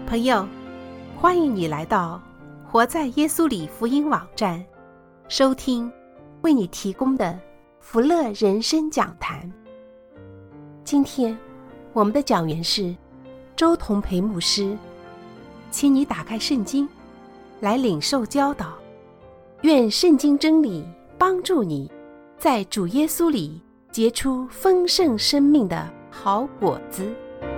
朋友，欢迎你来到活在耶稣里福音网站，收听为你提供的福乐人生讲坛。今天我们的讲员是周同培牧师，请你打开圣经来领受教导，愿圣经真理帮助你在主耶稣里结出丰盛生命的好果子。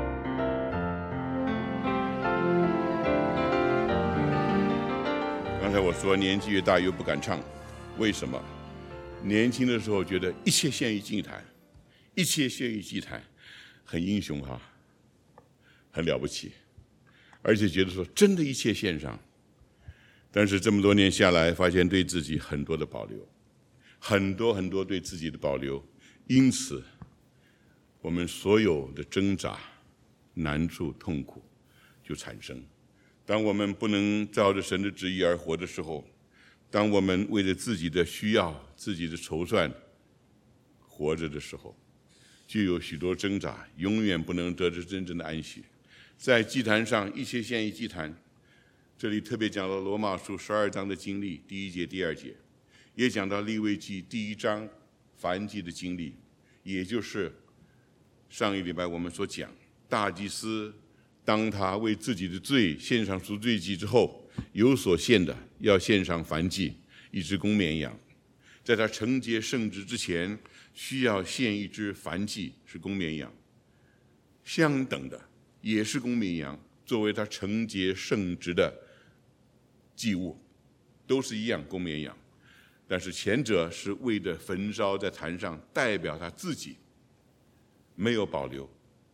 刚才我说年纪越大越不敢唱，为什么？年轻的时候觉得一切献于祭坛，一切献于祭坛，很英雄哈，很了不起，而且觉得说真的一切献上。但是这么多年下来，发现对自己很多的保留，很多对自己的保留，因此我们所有的挣扎、难处、痛苦就产生。当我们不能照着神的旨意而活的时候，当我们为了自己的需要、自己的筹算活着的时候，就有许多挣扎，永远不能得着真正的安息。在祭坛上，一切献于祭坛，这里特别讲到罗马书12章的经历，第1节、第2节，也讲到利未记第1章燔祭的经历，也就是上一礼拜我们所讲，大祭司当他为自己的罪献上赎罪祭之后，有所献的要献上燔祭，一只公绵羊。在他承接圣职之前，需要献一只燔祭，是公绵羊。相等的也是公绵羊，作为他承接圣职的祭物，都是一样公绵羊。但是前者是为了焚烧在坛上，代表他自己，没有保留，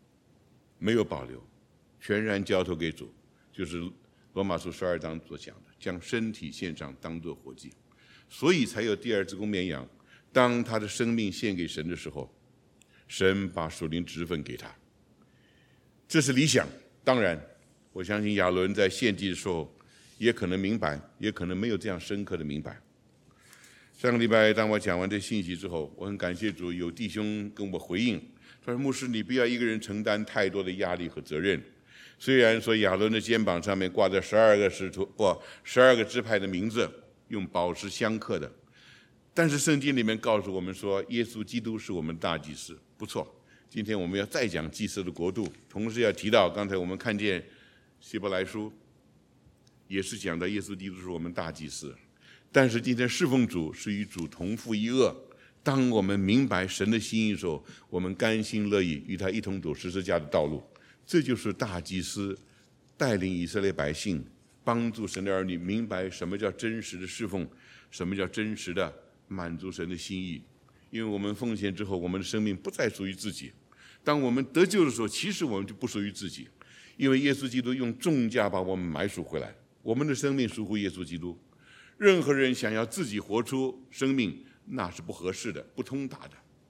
全然交托给主，就是罗马书12章所讲的，将身体献上当作活祭。所以才有第二只公绵羊，当他的生命献给神的时候，神把属灵职分给他。这是理想，当然我相信亚伦在献祭的时候也可能明白，也可能没有这样深刻的明白。上个礼拜当我讲完这信息之后，我很感谢主，有弟兄跟我回应，他说牧师，你不要一个人承担太多的压力和责任。虽然说亚伦的肩膀上面挂着12个支派的名字，用宝石镶刻的，但是圣经里面告诉我们说，耶稣基督是我们大祭司，不错。今天我们要再讲祭司的国度，同时要提到刚才我们看见希伯来书也是讲到耶稣基督是我们大祭司，但是今天侍奉主是与主同负一轭。当我们明白神的心意的时候，我们甘心乐意与他一同走十字架的道路。这就是大祭司带领以色列百姓，帮助神的儿女明白什么叫真实的侍奉，什么叫真实的满足神的心意。因为我们奉献之后，我们的生命不再属于自己。当我们得救的时候，其实我们就不属于自己，因为耶稣基督用重价把我们买赎回来，我们的生命属乎耶稣基督。任何人想要自己活出生命，那是不合适的，不通达的。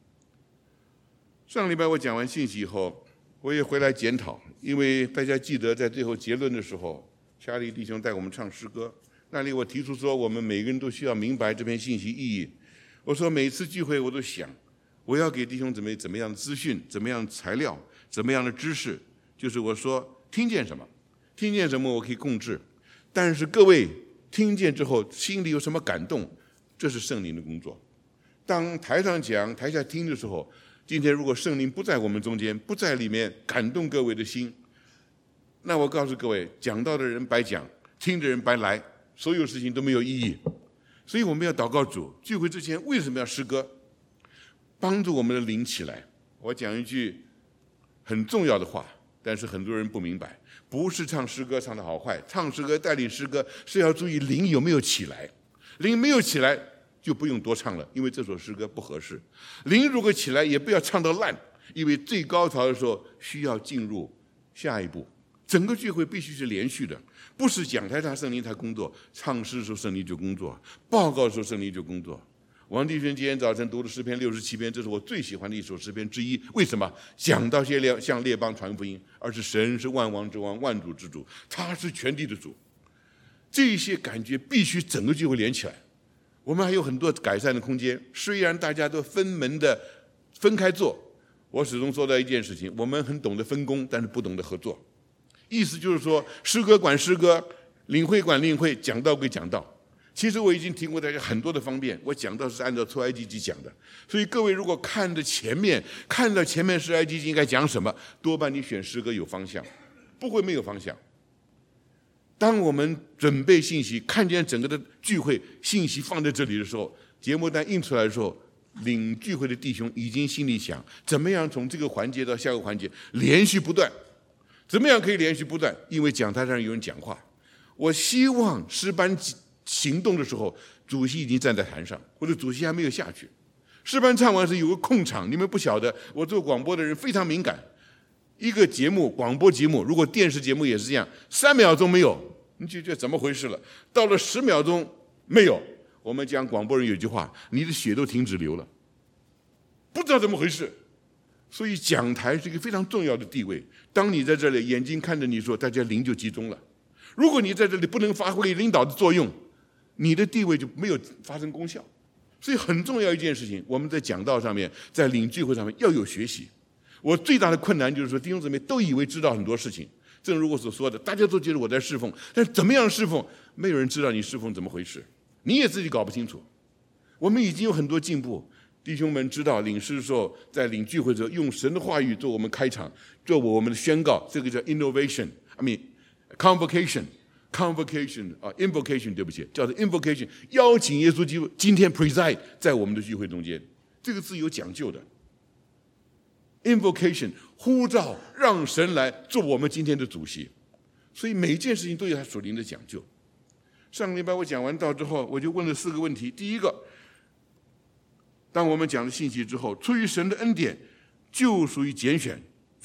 上礼拜我讲完信息以后，我也回来检讨，因为大家记得在最后结论的时候，查理弟兄带我们唱诗歌，那里我提出说，我们每个人都需要明白这篇信息意义。我说每次聚会我都想，我要给弟兄怎么样的资讯，怎么样的材料，怎么样的知识，就是我说听见什么我可以控制，但是各位听见之后心里有什么感动，这是圣灵的工作。当台上讲台下听的时候，今天如果圣灵不在我们中间，不在里面感动各位的心，那我告诉各位，讲道的人白讲，听的人白来，所有事情都没有意义。所以我们要祷告主，聚会之前为什么要诗歌？帮助我们的灵起来。我讲一句很重要的话，但是很多人不明白，不是唱诗歌唱得好坏，唱诗歌带领诗歌是要注意灵有没有起来，灵没有起来就不用多唱了，因为这首诗歌不合适。灵如果起来也不要唱到烂，因为最高潮的时候需要进入下一步。整个聚会必须是连续的，不是讲台上圣灵才工作，唱诗的时候圣灵就工作，报告的时候圣灵就工作。王弟兄今天早晨读的诗篇67篇，这是我最喜欢的一首诗篇之一。为什么？讲到向列邦传福音，而是神是万王之王，万主之主，他是全地的主。这些感觉必须整个聚会连起来。我们还有很多改善的空间，虽然大家都分开做，我始终说到一件事情，我们很懂得分工，但是不懂得合作。 意思就是说，诗歌管诗歌，领会管领会，讲道归讲道。其实我已经提过大家很多的方便，我讲道是按照出埃及记讲的，所以各位如果看到前面是埃及记应该讲什么，多半你选诗歌有方向，不会没有方向。当我们准备信息，看见整个的聚会信息放在这里的时候，节目单印出来的时候，领聚会的弟兄已经心里想，怎么样从这个环节到下个环节连续不断，怎么样可以连续不断？因为讲台上有人讲话，我希望诗班行动的时候，主席已经站在台上，或者主席还没有下去。诗班唱完是有个空场，你们不晓得，我做广播的人非常敏感。一个节目，广播节目，如果电视节目也是这样，3秒钟没有，你就觉得怎么回事了？到了10秒钟没有，我们讲广播人有句话，你的血都停止流了，不知道怎么回事。所以讲台是一个非常重要的地位。当你在这里，眼睛看着你说，大家灵就集中了。如果你在这里不能发挥领导的作用，你的地位就没有发生功效。所以很重要一件事情，我们在讲道上面，在领聚会上面要有学习。我最大的困难就是说，弟兄姊妹都以为知道很多事情，正如我所说的，大家都觉得我在侍奉，但是怎么样侍奉，没有人知道你侍奉怎么回事，你也自己搞不清楚。我们已经有很多进步，弟兄们知道领诗的时候，在领聚会的时候，用神的话语做我们开场，做我们的宣告，这个叫 invocation，对不起，叫做 invocation， 邀请耶稣基督今天 preside 在我们的聚会中间，这个字有讲究的。invocation 呼召，让神来做我们今天的主席，所以每一件事情都有它属灵的讲究。上个礼拜我讲完道之后，我就问了4个问题。第一个，当我们讲了信息之后，出于神的恩典，就属于拣选。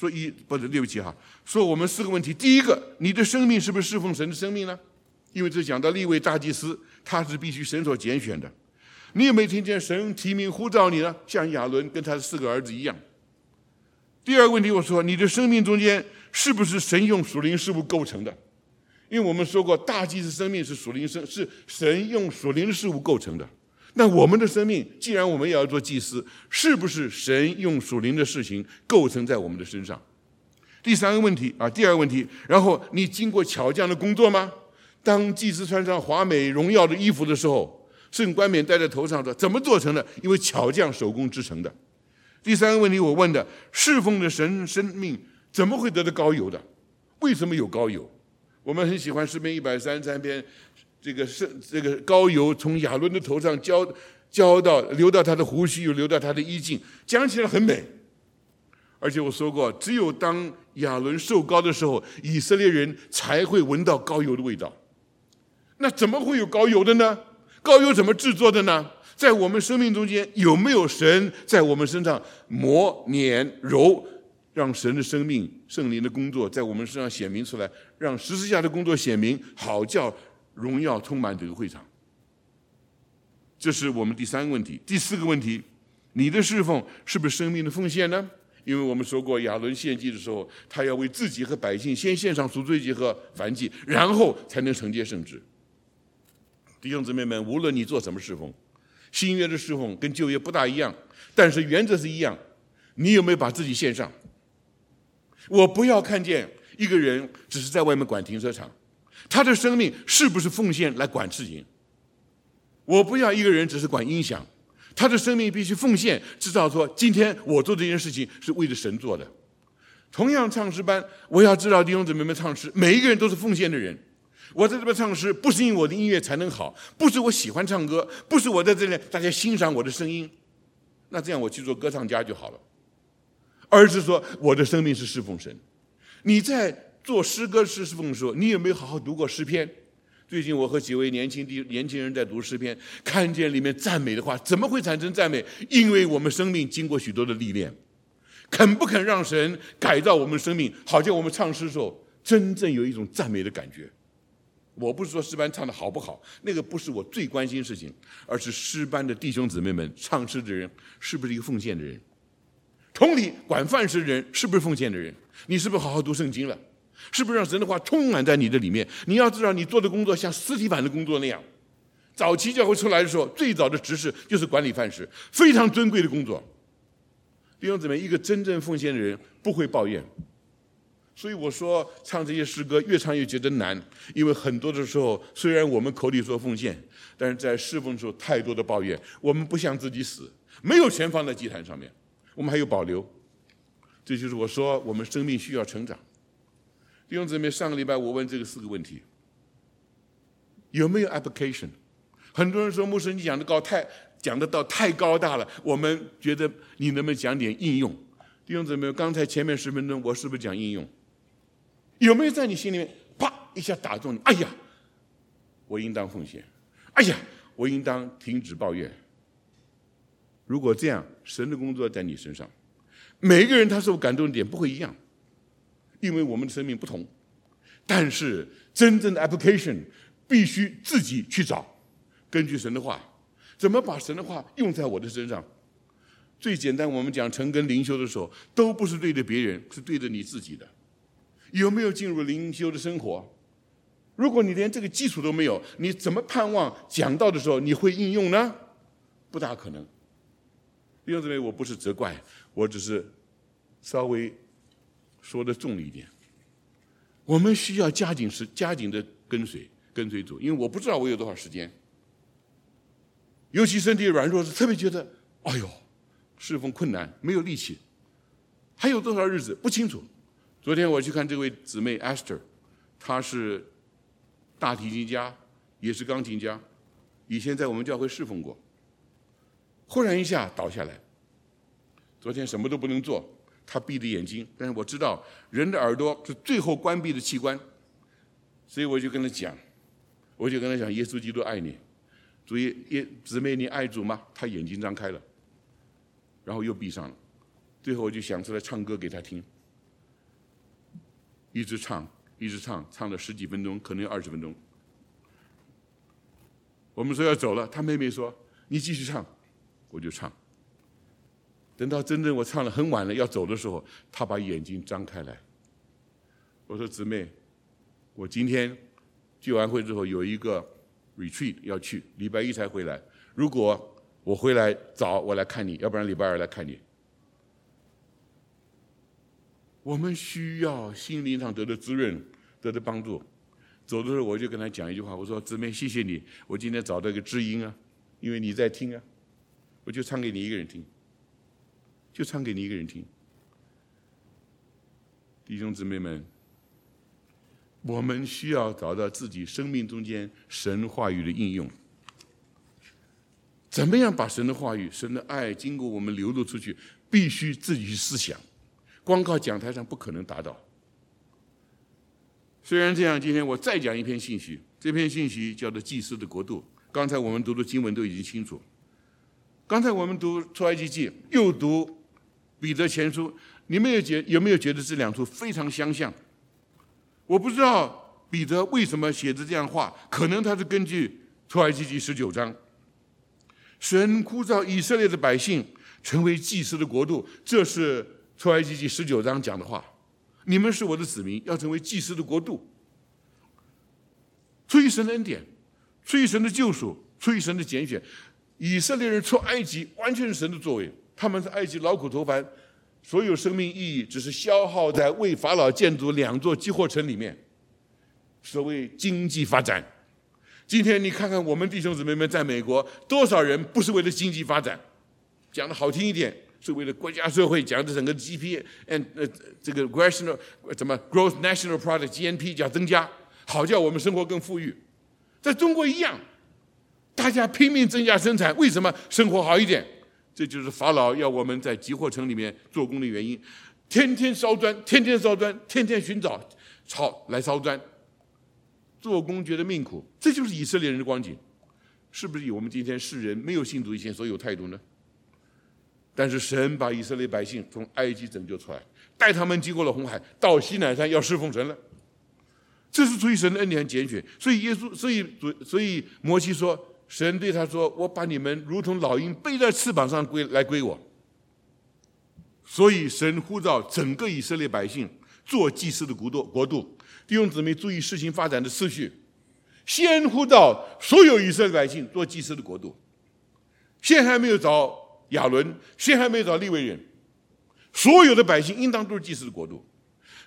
说我们4个问题。第一个，你的生命是不是侍奉神的生命呢？因为这讲到利未大祭司，他是必须神所拣选的。你有没有听见神提名呼召你呢？像亚伦跟他的4个儿子一样。第二个问题，我说你的生命中间是不是神用属灵事物构成的？因为我们说过，大祭司生命是是神用属灵的事物构成的。那我们的生命，既然我们也要做祭司，是不是神用属灵的事情构成在我们的身上？第二个问题，然后你经过巧匠的工作吗？当祭司穿上华美荣耀的衣服的时候，圣冠冕戴在头上说怎么做成的？因为巧匠手工制成的。第3个问题我问的，侍奉的神生命怎么会得到膏油的？为什么有膏油？我们很喜欢诗篇133篇，这个膏油从亚伦的头上浇到流到他的胡须，又流到他的衣襟，讲起来很美。而且我说过，只有当亚伦受膏的时候，以色列人才会闻到膏油的味道。那怎么会有膏油的呢？膏油怎么制作的呢？在我们生命中间，有没有神在我们身上磨碾揉，让神的生命圣灵的工作在我们身上显明出来，让十字架的工作显明，好叫荣耀充满这个会场。这是我们第3个问题。第4个问题，你的侍奉是不是生命的奉献呢？因为我们说过，亚伦献祭的时候，他要为自己和百姓先献上赎罪祭和燔祭，然后才能承接圣职。弟兄姊妹们，无论你做什么侍奉，新约的侍奉跟旧约不大一样，但是原则是一样。你有没有把自己献上？我不要看见一个人只是在外面管停车场，他的生命是不是奉献来管事情？我不要一个人只是管音响，他的生命必须奉献，知道说今天我做这件事情是为了神做的。同样唱诗班，我要知道弟兄姊妹们唱诗，每一个人都是奉献的人。我在这边唱诗，不是因为我的音乐才能好，不是我喜欢唱歌，不是我在这里大家欣赏我的声音，那这样我去做歌唱家就好了。而是说我的生命是侍奉神。你在做诗歌侍奉的时候，你有没有好好读过诗篇？最近我和几位年轻人在读诗篇，看见里面赞美的话，怎么会产生赞美？因为我们生命经过许多的历练，肯不肯让神改造我们生命，好像我们唱诗的时候真正有一种赞美的感觉。我不是说诗班唱的好不好，那个不是我最关心的事情，而是诗班的弟兄姊妹们唱诗的人是不是一个奉献的人？同理，管饭食的人是不是奉献的人？你是不是好好读圣经了？是不是让神的话充满在你的里面？你要知道，你做的工作像司提反的工作那样。早期教会出来的时候，最早的职事就是管理饭食，非常尊贵的工作。弟兄姊妹，一个真正奉献的人不会抱怨， 所以我说唱这些诗歌越唱越觉得难，因为很多的时候虽然我们口里说奉献，但是在侍奉的时候太多的抱怨，我们不想自己死，没有钱放在祭坛上面，我们还有保留。这就是我说我们生命需要成长。弟兄姊妹，上个礼拜我问这个4个问题，有没有 application？ 很多人说牧师你讲得到太高大了，我们觉得你能不能讲点应用？弟兄姊妹，刚才前面10分钟我是不是讲应用？有没有在你心里面啪一下打中你？哎呀，我应当奉献，哎呀，我应当停止抱怨。如果这样，神的工作在你身上，每一个人他受感动的点不会一样，因为我们的生命不同。但是真正的 application 必须自己去找，根据神的话，怎么把神的话用在我的身上？最简单，我们讲晨更灵修的时候，都不是对着别人，是对着你自己的。有没有进入灵修的生活？如果你连这个基础都没有，你怎么盼望讲道的时候你会应用呢？不大可能。弟兄姊妹，我不是责怪，我只是稍微说的重了一点。我们需要加紧的跟随主，因为我不知道我有多少时间。尤其身体软弱时，特别觉得哎呦，侍奉困难，没有力气，还有多少日子不清楚。昨天我去看这位姊妹 Esther， 她是大提琴家，也是钢琴家，以前在我们教会侍奉过，忽然一下倒下来。昨天什么都不能做，她闭着眼睛，但是我知道人的耳朵是最后关闭的器官，所以我就跟她讲耶稣基督爱你。主姊妹，你爱主吗？她眼睛张开了，然后又闭上了。最后我就想出来唱歌给她听，一直唱，唱了10几分钟，可能有20分钟。我们说要走了，她妹妹说你继续唱，我就唱。等到真正我唱了很晚了要走的时候，她把眼睛张开来。我说姊妹，我今天聚完会之后有一个 retreat 要去，礼拜1才回来。如果我回来早，我来看你，要不然礼拜2来看你。我们需要心灵上得的滋润，得的帮助。走的时候我就跟他讲一句话，我说姊妹，谢谢你，我今天找到一个知音啊，因为你在听啊，我就唱给你一个人听，就唱给你一个人听。弟兄姊妹们，我们需要找到自己生命中间神话语的应用。怎么样把神的话语、神的爱经过我们流露出去，必须自己去思想，光靠讲台上不可能达到。虽然这样，今天我再讲一篇信息，这篇信息叫做祭司的国度。刚才我们读的经文都已经清楚，刚才我们读出埃及记，又读彼得前书，你们有没有觉得这2处非常相像？我不知道彼得为什么写的这样话，可能他是根据出埃及记19章，神呼召以色列的百姓成为祭司的国度，这是出埃及记19章讲的话。你们是我的子民，要成为祭司的国度。出于神的恩典，出于神的救赎，出于神的拣选，以色列人出埃及完全是神的作为。他们在埃及劳苦投凡，所有生命意义只是消耗在为法老建筑2座积货城里面，所谓经济发展。今天你看看我们弟兄姊妹们在美国，多少人不是为了经济发展？讲的好听一点，是为了国家社会，讲的整个 GDP 这个 Gross National Product GNP 叫增加，好叫我们生活更富裕。在中国一样，大家拼命增加生产，为什么生活好一点？这就是法老要我们在集货城里面做工的原因。天天烧砖，天天寻找草来烧砖，做工觉得命苦，这就是以色列人的光景。是不是我们今天世人没有信主以前所有态度呢？但是神把以色列百姓从埃及拯救出来，带他们经过了红海，到西乃山要侍奉神了。这是出于神的恩典和拣选。所以摩西说，神对他说：“我把你们如同老鹰背在翅膀上归我。”所以神呼召整个以色列百姓做祭司的国度。弟兄姊妹，注意事情发展的次序，先呼召所有以色列百姓做祭司的国度，先还没有找亚伦，先还没有找利未人，所有的百姓应当都是祭司的国度。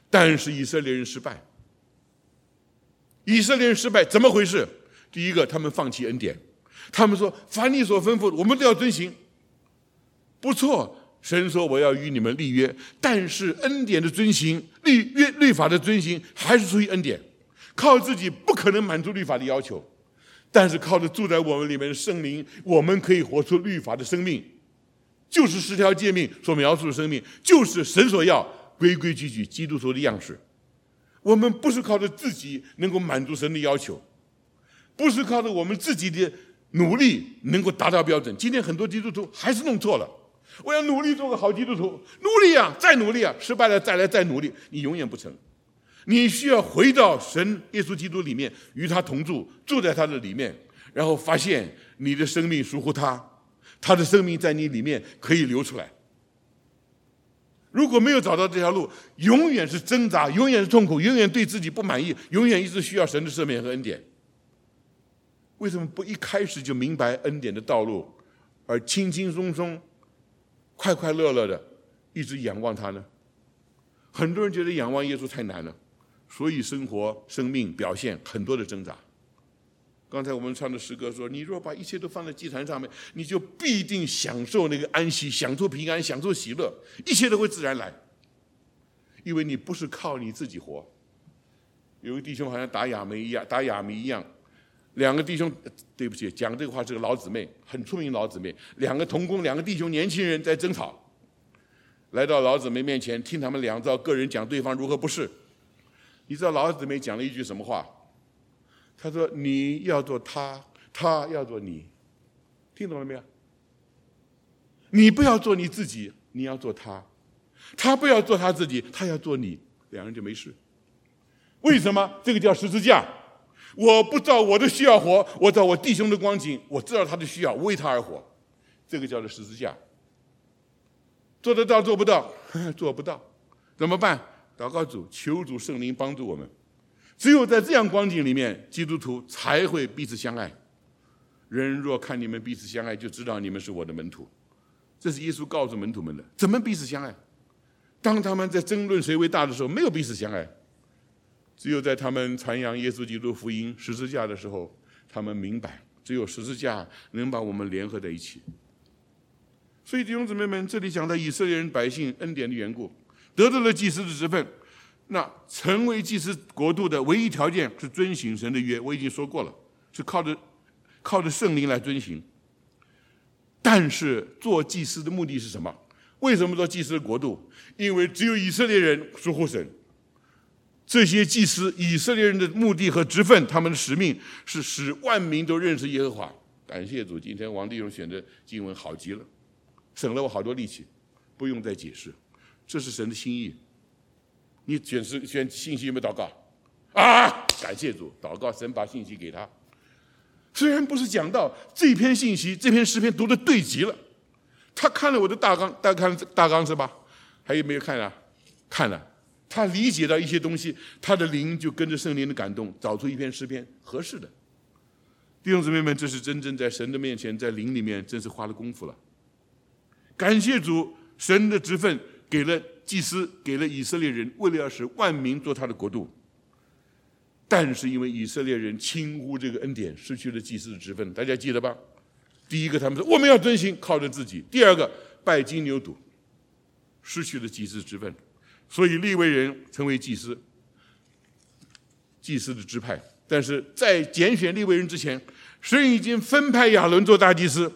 但是以色列人失败。以色列人失败怎么回事？第一个，他们放弃恩典，他们说凡你所吩咐的我们都要遵行。不错，神说我要与你们立约，但是恩典的遵行，律法的遵行还是出于恩典，靠自己不可能满足律法的要求，但是靠着住在我们里面的圣灵，我们可以活出律法的生命，就是10条诫命所描述的生命，就是神所要规规矩矩基督徒的样式。我们不是靠着自己能够满足神的要求，不是靠着我们自己的努力能够达到标准。今天很多基督徒还是弄错了，我要努力做个好基督徒，努力啊，再努力啊，失败了再来再努力，你永远不成。你需要回到神耶稣基督里面，与他同住，住在他的里面，然后发现你的生命属乎他，他的生命在你里面可以流出来。如果没有找到这条路，永远是挣扎，永远是痛苦，永远对自己不满意，永远一直需要神的赦免和恩典。为什么不一开始就明白恩典的道路，而轻轻松松快快乐乐的一直仰望他呢？很多人觉得仰望耶稣太难了，所以生活生命表现很多的挣扎。刚才我们唱的诗歌说，你若把一切都放在祭坛上面，你就必定享受那个安息，享受平安，享受喜乐，一切都会自然来，因为你不是靠你自己活。有个弟兄好像打哑谜一样，两个弟兄，对不起，讲这个话是个老姊妹，很出名老姊妹，两个同工，两个弟兄年轻人在争吵，来到老姊妹面前，听他们两造个人讲对方如何不是。你知道老姊妹讲了一句什么话？他说：“你要做他，他要做你。”听懂了没有？你不要做你自己，你要做他；他不要做他自己，他要做你，两人就没事。为什么？这个叫十字架。我不照我的需要活，我照我弟兄的光景，我知道他的需要，我为他而活，这个叫做十字架。做得到做不到？做不到，怎么办？祷告主，求主圣灵帮助我们。只有在这样光景里面，基督徒才会彼此相爱。人若看你们彼此相爱，就知道你们是我的门徒。这是耶稣告诉门徒们的。怎么彼此相爱？当他们在争论谁为大的时候，没有彼此相爱。只有在他们传扬耶稣基督福音十字架的时候，他们明白，只有十字架能把我们联合在一起。所以弟兄姊妹们，这里讲到以色列人百姓恩典的缘故，得到了祭司的职分。那成为祭司国度的唯一条件是遵行神的约，我已经说过了，是靠着圣灵来遵行。但是做祭司的目的是什么？为什么做祭司的国度？因为只有以色列人属乎神。这些祭司以色列人的目的和职分，他们的使命是使万民都认识耶和华。感谢主，今天王弟兄选的经文好极了，省了我好多力气，不用再解释，这是神的心意。你选信息有没有祷告啊？感谢主，祷告神把信息给他。虽然不是讲到这篇信息，这篇诗篇读得对极了，他看了我的大纲，大家看大纲是吧？还有没有看啊？看了，他理解到一些东西，他的灵就跟着圣灵的感动，找出一篇诗篇合适的。弟兄姊妹们，这是真正在神的面前，在灵里面真是花了功夫了。感谢主，神的职分给了祭司，给了以色列人，为了要使万民做他的国度。但是因为以色列人轻忽这个恩典，失去了祭司的职分，大家记得吧？第一个，他们说我们要遵行，靠着自己；第二个，拜金牛犊，失去了祭司之分。所以利未人成为祭司，祭司的支派。但是在拣选利未人之前，神已经分派亚伦做大祭司，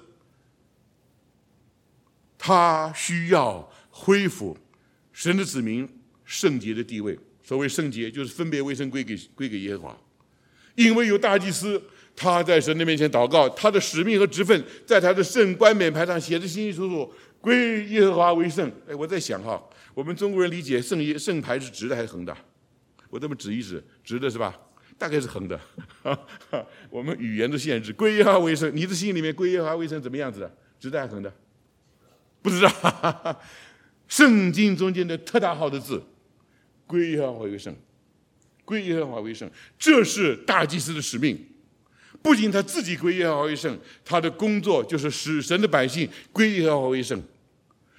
他需要恢复神的子民圣洁的地位。所谓圣洁，就是分别为圣归给耶和华。因为有大祭司，他在神的面前祷告，他的使命和职分在他的圣冠冕牌上写得清清楚楚，归耶和华为圣。我在想哈，我们中国人理解圣牌是直的还是横的？我这么指一指，直的是吧？大概是横的。我们语言的限制，归耶和华为圣，你的心里面归耶和华为圣怎么样子的？直的还是横的？不知道。圣经中间的特大号的字，归耶和华为圣，归耶和华为圣，这是大祭司的使命。不仅他自己归耶和华为圣，他的工作就是使神的百姓归耶和华为圣。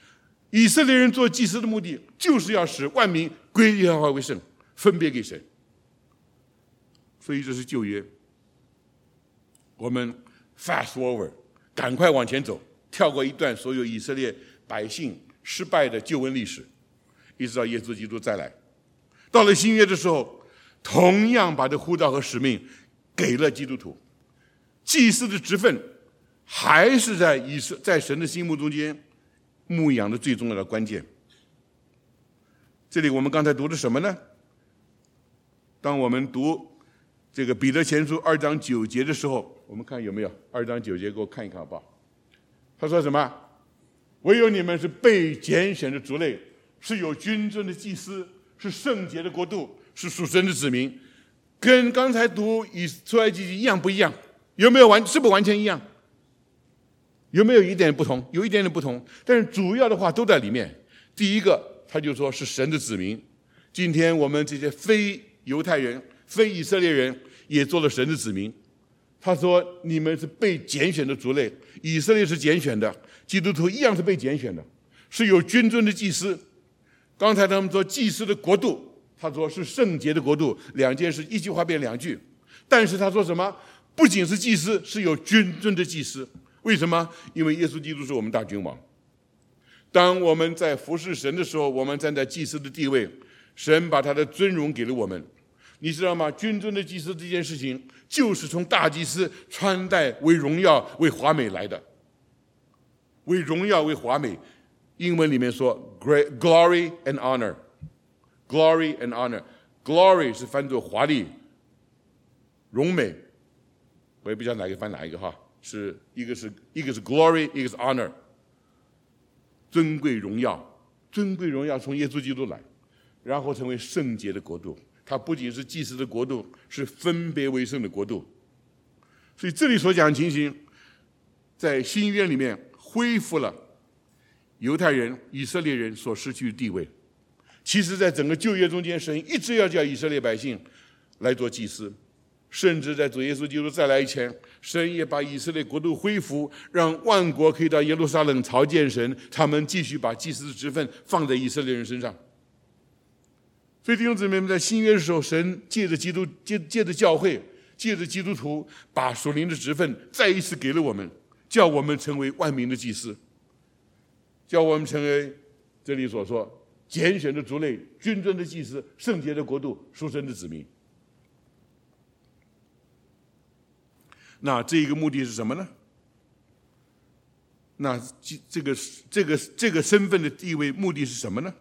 以色列人做祭司的目的，就是要使万民归耶和华为圣，分别给神。所以这是旧约。我们 fast forward， 赶快往前走，跳过一段所有以色列百姓失败的救恩历史，一直到耶稣基督再来。到了新约的时候，同样把这呼召和使命给了基督徒。祭司的职分还是在神的心目中间牧养的最重要的关键。这里我们刚才读的什么呢？当我们读这个彼得前书2章9节的时候，我们看有没有2章9节，给我看一看好不好？他说什么？唯有你们是被拣选的族类，是有君尊的祭司，是圣洁的国度，是属神的子民。跟刚才读以出埃及记一样不一样？有没有是不是完全一样？有没有一点不同？有一点点不同，但是主要的话都在里面。第一个，他就说是神的子民。今天我们这些非犹太人、非以色列人也做了神的子民。他说你们是被拣选的族类，以色列是拣选的，基督徒一样是被拣选的，是有君尊的祭司。刚才他们说祭司的国度，他说是圣洁的国度，两件事一句话变两句。但是他说什么？不仅是祭司，是有君尊的祭司。为什么？因为耶稣基督是我们大君王。当我们在服侍神的时候，我们站在祭司的地位，神把他的尊荣给了我们。你知道吗？君尊的祭司这件事情，就是从大祭司穿戴为荣耀、为华美来的。为荣耀、为华美，英文里面说 glory and honor。glory and honor。glory 是翻作华丽、荣美，我也不知道哪个翻哪一个哈，是一个是 glory， 一个是 honor。尊贵荣耀，尊贵荣耀从耶稣基督来，然后成为圣洁的国度。它不仅是祭司的国度，是分别为圣的国度。所以这里所讲的情形，在新约里面恢复了犹太人、以色列人所失去的地位。其实在整个旧约中间，神一直要叫以色列百姓来做祭司，甚至在主耶稣基督再来以前，神也把以色列国度恢复，让万国可以到耶路撒冷朝见神，他们继续把祭司的职分放在以色列人身上。所以弟兄姊妹们，在新约的时候，神借着基督、借着教会、借着基督徒，把属灵的职分再一次给了我们，叫我们成为万民的祭司，叫我们成为这里所说拣选的族类、君尊的祭司、圣洁的国度、属神的子民。那这一个目的是什么呢？那这个身份的地位目的是什么呢？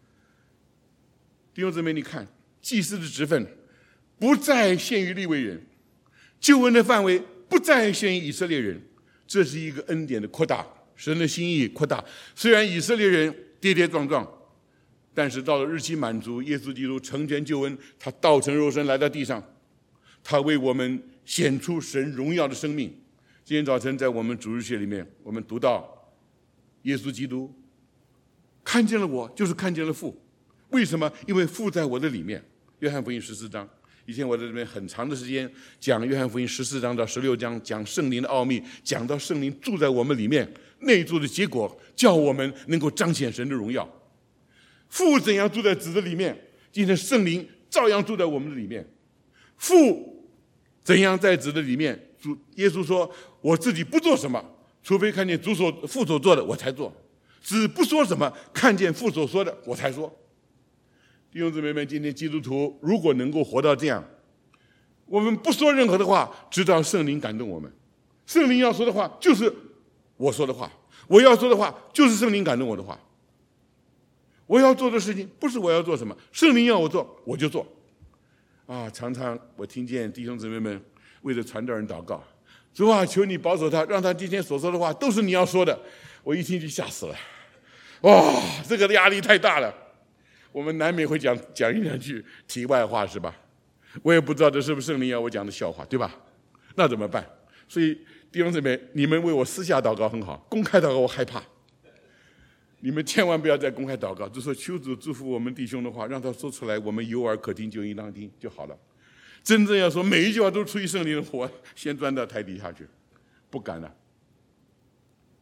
弟兄姊妹，你看，祭司的职分不再限于利未人，救恩的范围不再限于以色列人，这是一个恩典的扩大，神的心意扩大。虽然以色列人跌跌撞撞，但是到了日期满足，耶稣基督成全救恩，他道成肉身来到地上，他为我们显出神荣耀的生命。今天早晨在我们主日学里面，我们读到耶稣基督看见了我，就是看见了父。为什么？因为父在我的里面。约翰福音14章，以前我在这边很长的时间讲约翰福音14章到16章，讲圣灵的奥秘，讲到圣灵住在我们里面，内住的结果，叫我们能够彰显神的荣耀。父怎样住在子的里面，今天圣灵照样住在我们的里面。父怎样在子的里面，耶稣说我自己不做什么，除非看见父所做的我才做，子不说什么，看见父所说的我才说。弟兄姊妹们，今天基督徒如果能够活到这样，我们不说任何的话，直到圣灵感动我们。圣灵要说的话就是我说的话，我要说的话就是圣灵感动我的话。我要做的事情不是我要做什么，圣灵要我做我就做。常常我听见弟兄姊妹们为了传道人祷告，主啊，求你保守他，让他今天所说的话都是你要说的。我一听就吓死了，这个压力太大了。我们难免会讲一两句题外话，是吧？我也不知道这是不是圣灵要我讲的笑话，对吧？那怎么办？所以弟兄姊妹，你们为我私下祷告很好，公开祷告我害怕。你们千万不要再公开祷告，就说求主祝福我们弟兄的话，让他说出来，我们有耳可听就应当听就好了。真正要说每一句话都是出于圣灵的，我先钻到台底下去，不敢了。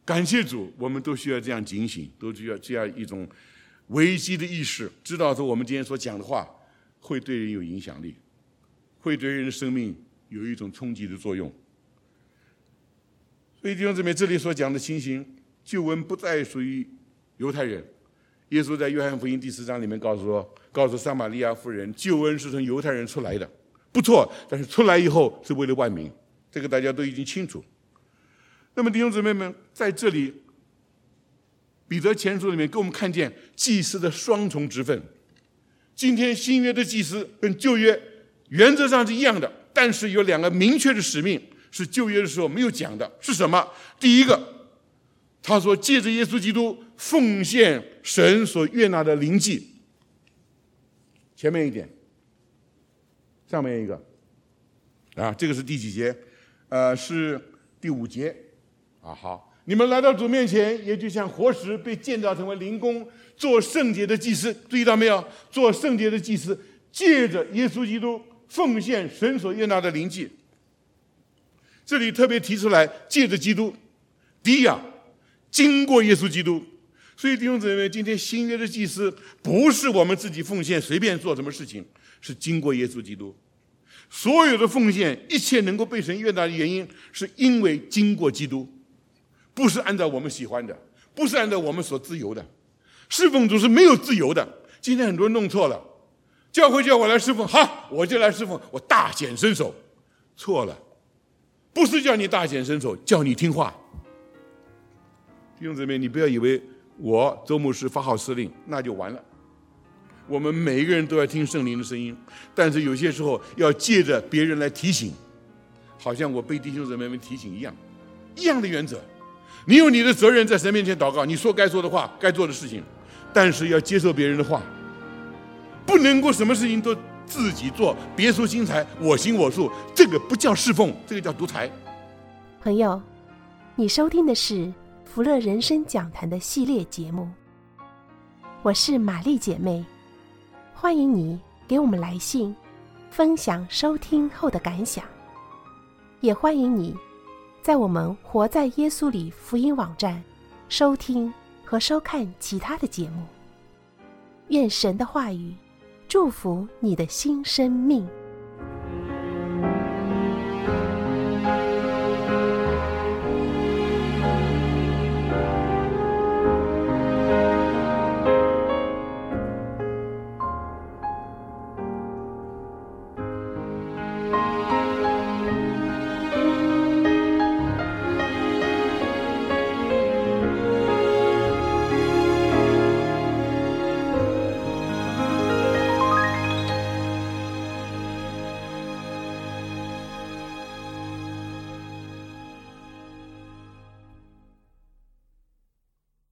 感谢主，我们都需要这样警醒，都需要这样一种危机的意识，知道说我们今天所讲的话会对人有影响力，会对人的生命有一种冲击的作用。所以弟兄姊妹，这里所讲的情形，救恩不再属于犹太人。耶稣在约翰福音第4章里面告诉撒玛利亚妇人，救恩是从犹太人出来的，不错，但是出来以后是为了万民，这个大家都已经清楚。那么弟兄姊妹们，在这里彼得前书里面给我们看见祭司的双重职分。今天新约的祭司跟旧约原则上是一样的，但是有2个明确的使命是旧约的时候没有讲的，是什么？第一个，他说借着耶稣基督奉献神所悦纳的灵祭。前面一点，上面一个这个是第几节？是第5节好，你们来到主面前，也就像活石被建造成为灵宫，做圣洁的祭司。注意到没有？做圣洁的祭司，借着耶稣基督奉献神所悦纳的灵祭。这里特别提出来，借着基督，第一经过耶稣基督。所以弟兄姊妹，今天新约的祭司不是我们自己奉献随便做什么事情，是经过耶稣基督。所有的奉献，一切能够被神悦纳的原因，是因为经过基督，不是按照我们喜欢的，不是按照我们所自由的。侍奉主是没有自由的。今天很多人弄错了，教会叫我来侍奉，好，我就来侍奉，我大显身手。错了，不是叫你大显身手，叫你听话。弟兄姊妹，你不要以为我周牧师发号施令那就完了。我们每一个人都要听圣灵的声音，但是有些时候要借着别人来提醒，好像我被弟兄姊妹们提醒一样的原则。你有你的责任，在神面前祷告，你说该说的话，该做的事情，但是要接受别人的话，不能够什么事情都自己做，别出心裁，我行我素，这个不叫侍奉，这个叫独裁。 朋友，你收听的是福乐人生讲坛的系列节目，我是玛丽姐妹，欢迎你给我们来信，分享收听后的感想，也欢迎你在我们活在耶稣里福音网站收听和收看其他的节目。愿神的话语祝福你的新生命。